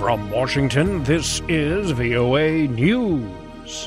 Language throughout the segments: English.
From Washington, this is VOA News.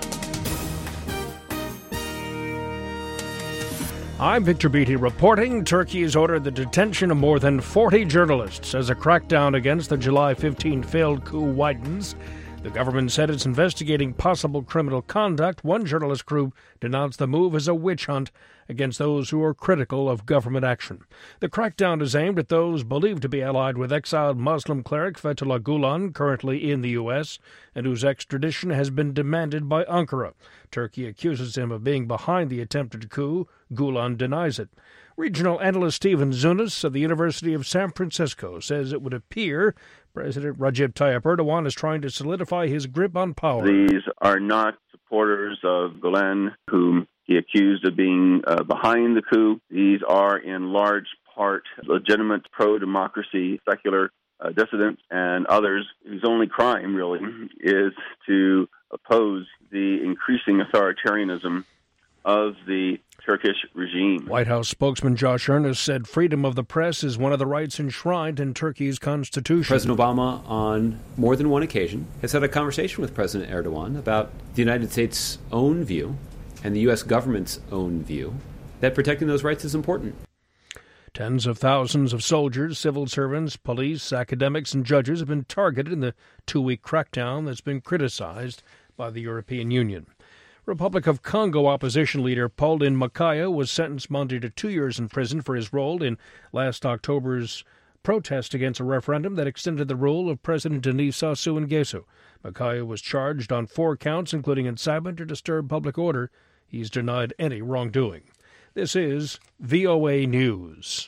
I'm Victor Beatty reporting. Turkey has ordered the detention of more than 40 journalists as a crackdown against the July 15 failed coup widens. The government said it's investigating possible criminal conduct. One journalist group denounced the move as a witch hunt against those who are critical of government action. The crackdown is aimed at those believed to be allied with exiled Muslim cleric Fethullah Gulen, currently in the U.S., and whose extradition has been demanded by Ankara. Turkey accuses him of being behind the attempted coup. Gulen denies it. Regional analyst Stephen Zunis of the University of San Francisco says it would appear President Recep Tayyip Erdogan is trying to solidify his grip on power. These are not supporters of Gulen, whom he accused of being behind the coup. These are in large part legitimate pro-democracy secular dissidents and others whose only crime, really, is to oppose the increasing authoritarianism of the Turkish regime. White House spokesman Josh Earnest said freedom of the press is one of the rights enshrined in Turkey's constitution. President Obama, on more than one occasion, has had a conversation with President Erdogan about the United States' own view and the U.S. government's own view that protecting those rights is important. Tens of thousands of soldiers, civil servants, police, academics, and judges have been targeted in the two-week crackdown that's been criticized by the European Union. Republic of Congo opposition leader Pauline Makaya was sentenced Monday to 2 years in prison for his role in last October's protest against a referendum that extended the rule of President Denis Sassou Nguesso. Makaya was charged on 4 counts, including incitement to disturb public order. He's denied any wrongdoing. This is VOA News.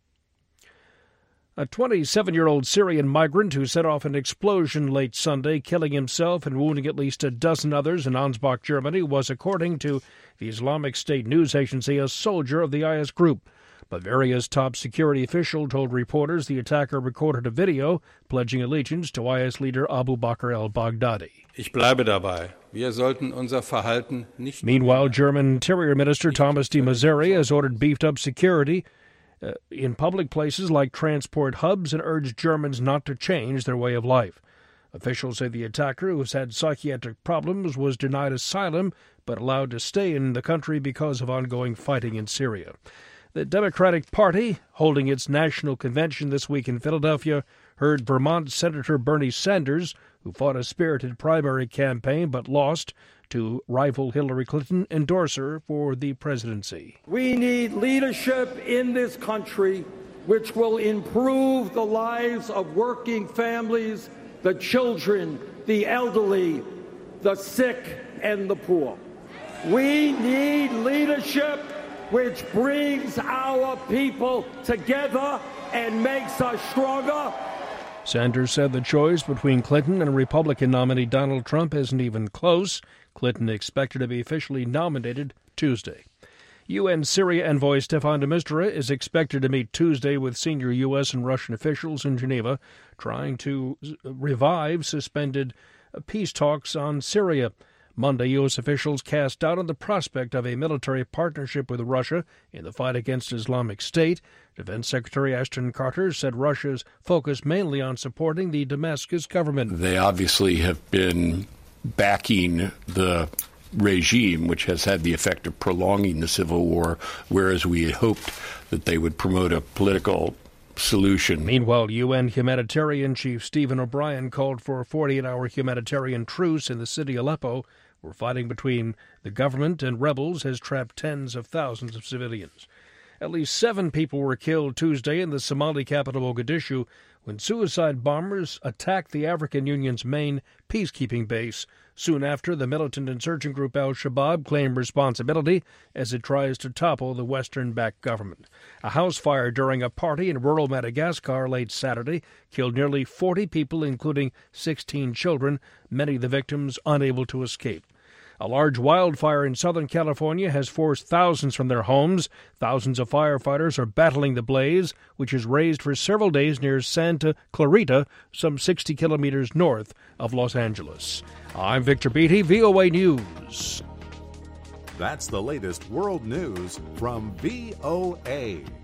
A 27-year-old Syrian migrant who set off an explosion late Sunday, killing himself and wounding at least a dozen others in Ansbach, Germany, was, according to the Islamic State news agency, a soldier of the IS group. But various top security officials told reporters the attacker recorded a video pledging allegiance to IS leader Abu Bakr al-Baghdadi. Ich bleibe dabei. Wir sollten unser Verhalten nicht. Meanwhile, German Interior Minister Thomas de Maizière has ordered beefed-up security in public places like transport hubs and urged Germans not to change their way of life. Officials say the attacker, who has had psychiatric problems, was denied asylum but allowed to stay in the country because of ongoing fighting in Syria. The Democratic Party, holding its national convention this week in Philadelphia, heard Vermont Senator Bernie Sanders, who fought a spirited primary campaign but lost to rival Hillary Clinton, endorse her for the presidency. We need leadership in this country which will improve the lives of working families, the children, the elderly, the sick, and the poor. We need leadership which brings our people together and makes us stronger. Sanders said the choice between Clinton and Republican nominee Donald Trump isn't even close. Clinton expected to be officially nominated Tuesday. UN Syria envoy Staffan de Mistura is expected to meet Tuesday with senior U.S. and Russian officials in Geneva, trying to revive suspended peace talks on Syria. Monday, U.S. officials cast doubt on the prospect of a military partnership with Russia in the fight against Islamic State. Defense Secretary Ashton Carter said Russia's focused mainly on supporting the Damascus government. They obviously have been backing the regime, which has had the effect of prolonging the civil war, whereas we had hoped that they would promote a political solution. Meanwhile, UN humanitarian chief Stephen O'Brien called for a 48-hour humanitarian truce in the city Aleppo, where fighting between the government and rebels has trapped tens of thousands of civilians. At least 7 people were killed Tuesday in the Somali capital Mogadishu when suicide bombers attacked the African Union's main peacekeeping base. Soon after, the militant insurgent group al-Shabaab claimed responsibility as it tries to topple the Western-backed government. A house fire during a party in rural Madagascar late Saturday killed nearly 40 people, including 16 children, many of the victims unable to escape. A large wildfire in Southern California has forced thousands from their homes. Thousands of firefighters are battling the blaze, which has raged for several days near Santa Clarita, some 60 kilometers north of Los Angeles. I'm Victor Beatty, VOA News. That's the latest world news from VOA.